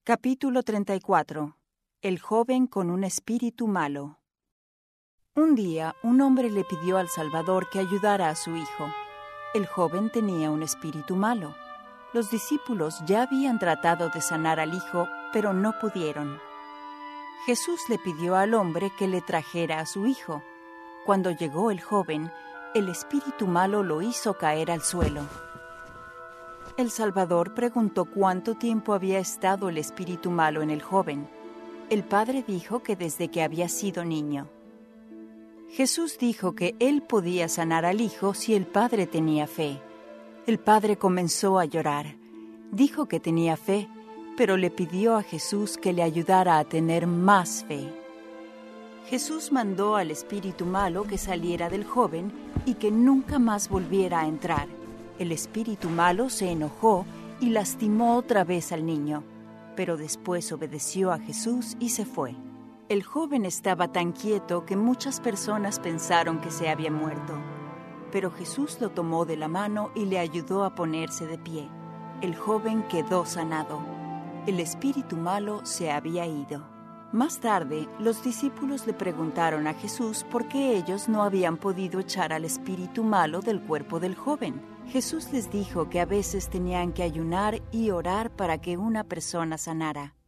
Capítulo 34. El joven con un espíritu malo. Un día, un hombre le pidió al Salvador que ayudara a su hijo. El joven tenía un espíritu malo. Los discípulos ya habían tratado de sanar al hijo, pero no pudieron. Jesús le pidió al hombre que le trajera a su hijo. Cuando llegó el joven, el espíritu malo lo hizo caer al suelo. El Salvador preguntó cuánto tiempo había estado el espíritu malo en el joven. El padre dijo que desde que había sido niño. Jesús dijo que él podía sanar al hijo si el padre tenía fe. El padre comenzó a llorar. Dijo que tenía fe, pero le pidió a Jesús que le ayudara a tener más fe. Jesús mandó al espíritu malo que saliera del joven y que nunca más volviera a entrar. El espíritu malo se enojó y lastimó otra vez al niño, pero después obedeció a Jesús y se fue. El joven estaba tan quieto que muchas personas pensaron que se había muerto, pero Jesús lo tomó de la mano y le ayudó a ponerse de pie. El joven quedó sanado. El espíritu malo se había ido. Más tarde, los discípulos le preguntaron a Jesús por qué ellos no habían podido echar al espíritu malo del cuerpo del joven. Jesús les dijo que a veces tenían que ayunar y orar para que una persona sanara.